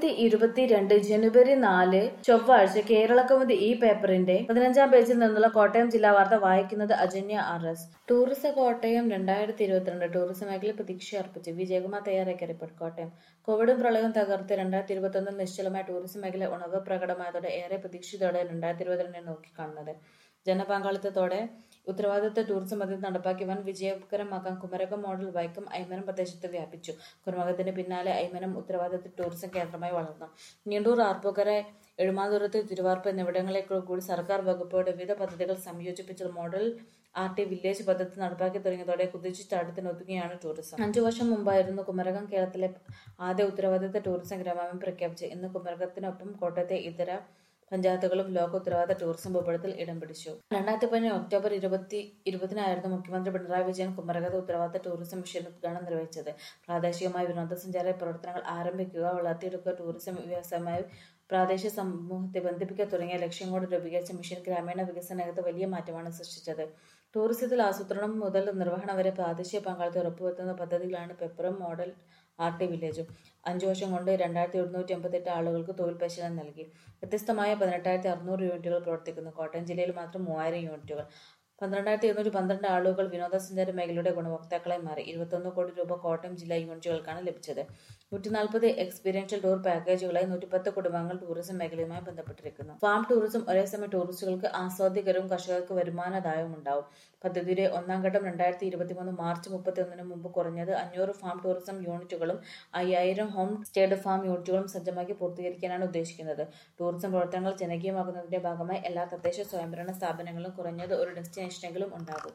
2022 ജനുവരി 4 ചൊവ്വാഴ്ച കേരളകൗമുദി ഈ പേപ്പറിന്റെ 15-ാം പേജിൽ നിന്നുള്ള കോട്ടയം ജില്ലാ വാർത്ത വായിക്കുന്നത് Ajanya RS. Tourism Kottayam 2022 tourism മേഖലയിൽ പ്രതീക്ഷയർപ്പിച്ച് വിജയകുമാർ തയ്യാറാക്കിയ റിപ്പോർട്ട്. കോട്ടയം കോവിഡും പ്രളയവും തകർത്ത് 2021 നിശ്ചലമായ ടൂറിസം മേഖല ഉണർവ് പ്രകടമായതോടെ ഏറെ പ്രതീക്ഷയോടെ 2022 നോക്കിക്കാണുന്നത്. ജനപങ്കാളിത്തത്തോടെ ഉത്തരവാദിത്ത ടൂറിസം പദ്ധതി നടപ്പാക്കി വൻ വിജയകരമാക്കാൻ കുമരകം മോഡൽ വൈക്കം ഐമനം പ്രദേശത്ത് വ്യാപിച്ചു. കുമരകത്തിന് പിന്നാലെ ഐമനം ഉത്തരവാദിത്ത ടൂറിസം കേന്ദ്രമായി വളർന്നു. നീണ്ടൂർ, ആർപ്പൂക്കര, എഴുമാതുരത്ത്, തിരുവാർപ്പ് എന്നിവിടങ്ങളിലേക്കൂടി സർക്കാർ വകുപ്പുകളുടെ വിവിധ പദ്ധതികൾ സംയോജിപ്പിച്ച് മോഡൽ RT വില്ലേജ് പദ്ധതി നടപ്പാക്കി തുടങ്ങിയതോടെ കുതിച്ചുചാട്ടത്തിനൊതുങ്ങുകയാണ് ടൂറിസം. 5 വർഷം മുമ്പായിരുന്നു കുമരകം കേരളത്തിലെ ആദ്യ ഉത്തരവാദിത്ത ടൂറിസം ഗ്രാമമായി പ്രഖ്യാപിച്ചത്. ഇന്ന് കുമരകത്തിനൊപ്പം കോട്ടയത്തെ ഇതര പഞ്ചായത്തുകളും ലോക ഉത്തരവാദിത്ത ടൂറിസം ഭൂപടത്തിൽ ഇടം പിടിച്ചു. 2015 ഒക്ടോബർ 20-നായിരുന്നു മുഖ്യമന്ത്രി പിണറായി വിജയൻ കുമരകത്ത് ഉത്തരവാദിത്ത ടൂറിസം മിഷൻ ഉദ്ഘാടനം നിർവഹിച്ചത്. പ്രാദേശികമായി വിനോദസഞ്ചാര പ്രവർത്തനങ്ങൾ ആരംഭിക്കുക, വളർത്തിയെടുക്കുക, ടൂറിസം വ്യവസായവുമായി പ്രാദേശിക സമൂഹത്തെ ബന്ധിപ്പിക്കുക തുടങ്ങിയ ലക്ഷ്യങ്ങളോടെ രൂപീകരിച്ച മിഷൻ ഗ്രാമീണ വികസന രംഗത്ത് വലിയ മാറ്റമാണ് സൃഷ്ടിച്ചത്. ടൂറിസത്തിൽ ആസൂത്രണം മുതൽ നിർവഹണം വരെ പ്രാദേശിക പങ്കാളിത്തം ഉറപ്പുവരുത്തുന്ന പദ്ധതികളാണ് പെപ്പറും മോഡൽ RT വില്ലേജും. 5 വർഷം കൊണ്ട് 2188 ആളുകൾക്ക് തൊഴിൽ പരിശീലനം നൽകി. വ്യത്യസ്തമായ 18,600 യൂണിറ്റുകൾ പ്രവർത്തിക്കുന്നു. കോട്ടയം ജില്ലയിൽ മാത്രം 3000 യൂണിറ്റുകൾ. 12,212 ആളുകൾ വിനോദസഞ്ചാര മേഖലയുടെ ഗുണഭോക്താക്കളായി മാറി. 21 കോടി രൂപ കോട്ടയം ജില്ലാ യൂണിറ്റുകൾക്കാണ് ലഭിച്ചത്. 140 എക്സ്പീരിയൻഷ്യൽ ടൂർ പാക്കേജുകളായി 110 കുടുംബങ്ങൾ ടൂറിസം മേഖലയുമായി ബന്ധപ്പെട്ടിരിക്കുന്നു. ഫാം ടൂറിസം ഒരേസമയം ടൂറിസ്റ്റുകൾക്ക് ആസ്വാദ്യകരവും കർഷകർക്ക് വരുമാനദായകവും ഉണ്ടാവും. പദ്ധതിയുടെ 1-ാം ഘട്ടം 2023 മാർച്ച് 31 മുമ്പ് കുറഞ്ഞത് 500 ഫാം ടൂറിസം യൂണിറ്റുകളും 5000 ഹോം സ്റ്റേഡ് ഫാം യൂണിറ്റുകളും സജ്ജമാക്കി പൂർത്തീകരിക്കാനാണ് ഉദ്ദേശിക്കുന്നത്. ടൂറിസം പ്രവർത്തനങ്ങൾ ജനകീയമാക്കുന്നതിന്റെ ഭാഗമായി എല്ലാ തദ്ദേശ സ്വയംഭരണ സ്ഥാപനങ്ങളിലും കുറഞ്ഞത് ഒരു ഡെസ്റ്റിനേഷനെങ്കിലും ഉണ്ടാകും.